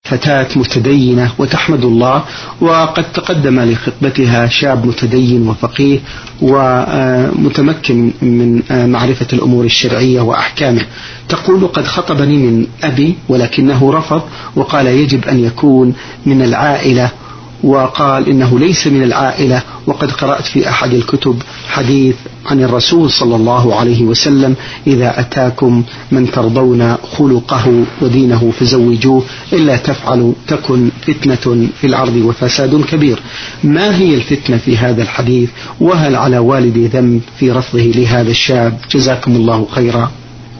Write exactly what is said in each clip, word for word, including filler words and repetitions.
فتاة متدينة وتحمد الله، وقد تقدم لخطبتها شاب متدين وفقيه ومتمكن من معرفة الأمور الشرعية وأحكامه. تقول: قد خطبني من أبي ولكنه رفض وقال يجب أن يكون من العائلة، وقال إنه ليس من العائلة، وقد قرأت في أحد الكتب حديث عن الرسول صلى الله عليه وسلم: إذا أتاكم من ترضون خلقه ودينه فزوجوه، إلا تفعلوا تكن فتنة في الأرض وفساد كبير. ما هي الفتنة في هذا الحديث؟ وهل على والدي ذنب في رفضه لهذا الشاب؟ جزاكم الله خيرا.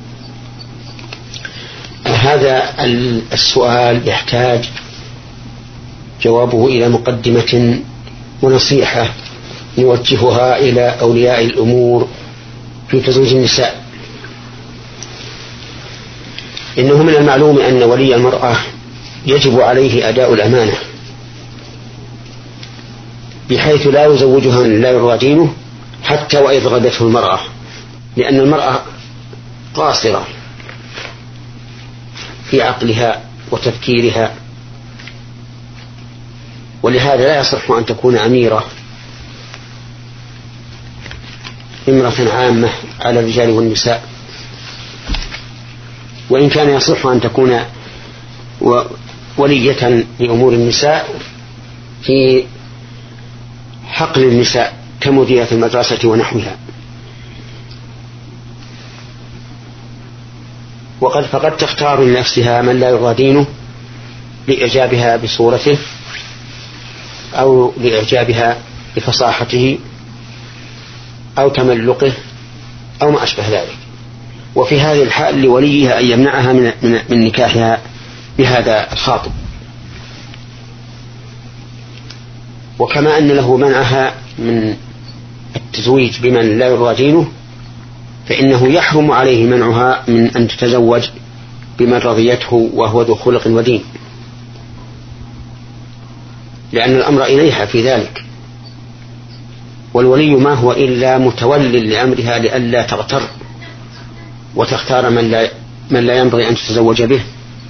هذا السؤال يحتاج جوابه إلى مقدمة ونصيحة نوجهها إلى أولياء الأمور في تزويج النساء. إنه من المعلوم أن ولي المرأة يجب عليه أداء الأمانة، بحيث لا يزوجها من لا يرضى دينه حتى وإذ غدته المرأة، لأن المرأة قاصرة في عقلها وتفكيرها، ولهذا لا يصح أن تكون أميرة امرأة عامة على الرجال والنساء، وإن كان يصح أن تكون ولية لأمور النساء في حقل النساء كمديرة المدرسة ونحوها. وقد فقد تختار لنفسها من لا يرضى دينه لإعجابها بصورته أو لإعجابها بفصاحته أو تملقه أو ما أشبه ذلك، وفي هذه الحال لوليها أن يمنعها من, من, من نكاحها بهذا الخاطب. وكما أن له منعها من التزويج بمن لا يرضى دينه، فإنه يحرم عليه منعها من أن تتزوج بمن رضيته وهو ذو خلق ودين، لأن الأمر إليها في ذلك، والولي ما هو إلا متول لأمرها لئلا تغتر وتختار من لا, من لا ينبغي أن تتزوج به،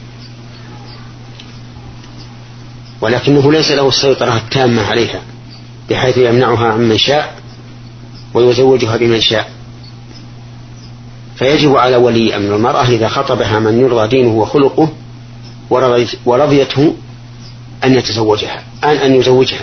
ولكنه ليس له السيطرة التامة عليها بحيث يمنعها عمن شاء ويزوجها بمن شاء. فيجب على ولي أمر المرأة إذا خطبها من يرضى دينه وخلقه ورضيته أن يتزوجها أن أن يزوجها،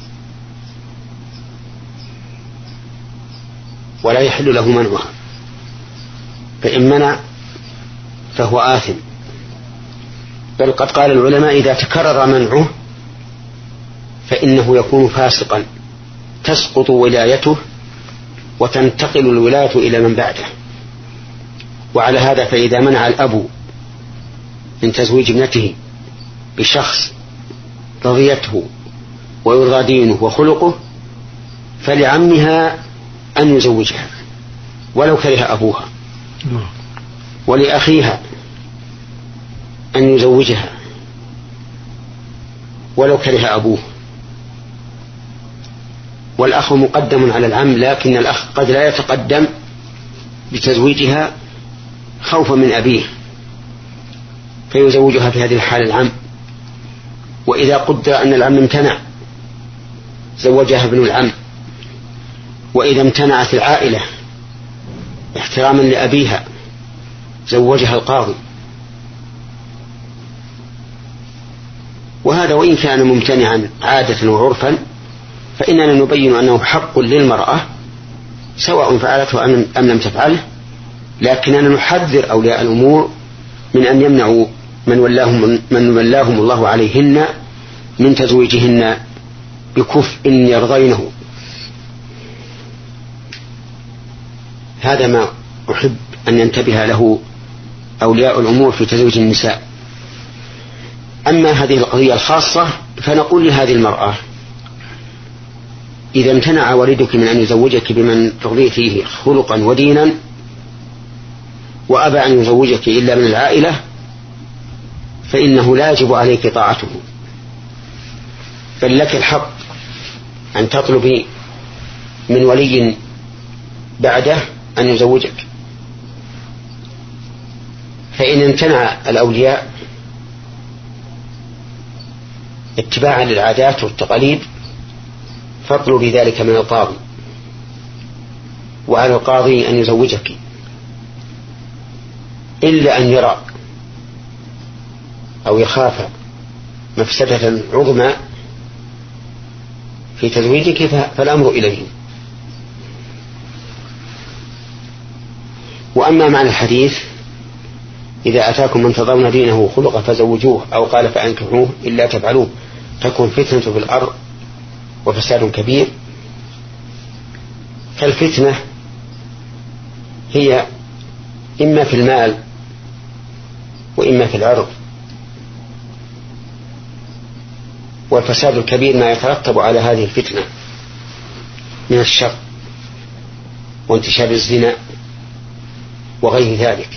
ولا يحل له منعها، فإن منع فهو آثم. بل قد قال العلماء إذا تكرر منعه فإنه يكون فاسقا، تسقط ولايته وتنتقل الولاية إلى من بعده. وعلى هذا فإذا منع الأب من تزويج ابنته بشخص رضيته ويرضى دينه وخلقه، فلعمها أن يزوجها ولو كره أبوها، ولأخيها أن يزوجها ولو كره أبوه. والأخ مقدم على العم، لكن الأخ قد لا يتقدم بتزويجها خوفا من أبيه فيزوجها في هذه الحالة العم، وإذا قدر أن العم امتنع زوجها ابن العم، وإذا امتنعت العائلة احتراما لأبيها زوجها القاضي. وهذا وإن كان ممتنعا عادة وعرفا فإننا نبين أنه حق للمرأة سواء فعلته أم لم تفعله، لكننا نحذر أولياء الأمور من أن يمنعوا من ولاهم, من ولاهم الله عليهن من تزويجهن بكفء يرضينه. هذا ما أحب أن ينتبه له أولياء الأمور في تزويج النساء. أما هذه القضية الخاصة فنقول لهذه المرأة إذا امتنع والدك من أن يزوجك بمن ترضي فيه خلقا ودينا وأبى أن يزوجك إلا من العائلة فإنه لا يجب عليك طاعته، بل لك الحق أن تطلبي من ولي بعده أن يزوجك. فإن امتنع الأولياء اتباعا للعادات والتقاليد فاطلبي ذلك من القاضي، وعلى القاضي أن يزوجك إلا أن يرى أو يخاف مفسدة عظمى في تزويجك فالأمر إليه. وأما معنى الحديث إذا أتاكم من ترضون دينه وخلقه فزوجوه، أو قال فأنكحوه إلا تفعلوه تكون فتنة في الأرض وفساد كبير، فالفتنة هي إما في المال وإما في العرض، والفساد الكبير ما يترتب على هذه الفتنة من الشر وانتشار الزنا وغير ذلك.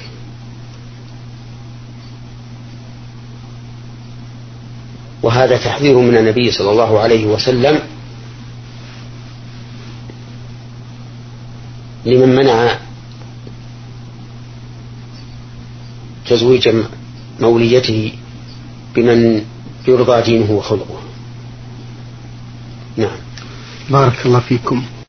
وهذا تحذير من النبي صلى الله عليه وسلم لمن منع تزويج موليته بمن يرضى دينه وخلقه. نعم. بارك الله فيكم.